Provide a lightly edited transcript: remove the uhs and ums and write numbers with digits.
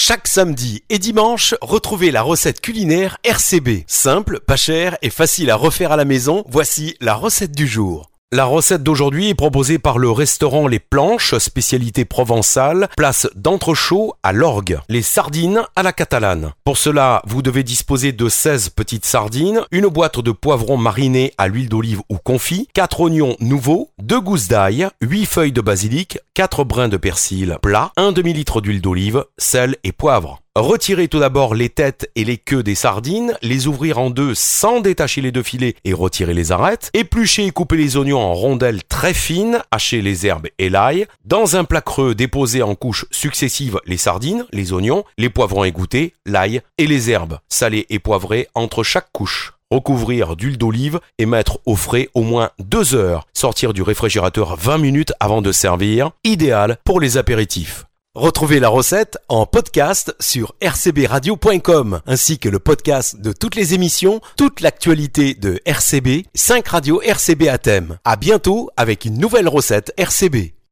Chaque samedi et dimanche, retrouvez la recette culinaire RCB. Simple, pas cher et facile à refaire à la maison. Voici la recette du jour. La recette d'aujourd'hui est proposée par le restaurant Les Planches, spécialité provençale, place d'Entrechaud à l'Orgue. Les sardines à la catalane. Pour cela, vous devez disposer de 16 petites sardines, une boîte de poivrons marinés à l'huile d'olive ou confit, 4 oignons nouveaux, 2 gousses d'ail, 8 feuilles de basilic, 4 brins de persil plat, 1 demi-litre d'huile d'olive, sel et poivre. Retirez tout d'abord les têtes et les queues des sardines, les ouvrir en deux sans détacher les deux filets et retirer les arêtes. Épluchez et coupez les oignons en rondelles très fines, hachez les herbes et l'ail. Dans un plat creux, déposez en couches successives les sardines, les oignons, les poivrons égouttés, l'ail et les herbes, salées et poivrées entre chaque couche. Recouvrir d'huile d'olive et mettre au frais au moins 2 heures. Sortir du réfrigérateur 20 minutes avant de servir. Idéal pour les apéritifs. Retrouvez la recette en podcast sur rcbradio.com ainsi que le podcast de toutes les émissions, toute l'actualité de RCB, 5 radios RCB à thème. À bientôt avec une nouvelle recette RCB.